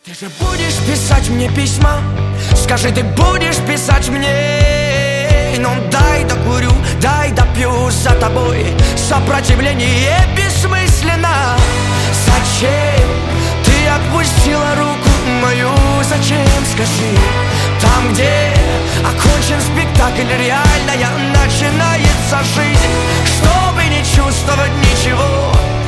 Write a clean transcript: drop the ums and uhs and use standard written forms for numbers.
Ты же будешь писать мне письма? Скажи, ты будешь писать мне? Ну дай докурю, дай допью за тобой. Сопротивление бессмысленно. Зачем ты отпустила руку мою? Зачем, скажи? Там, где окончен спектакль, реальная начинается жизнь. Чтобы не чувствовать ничего,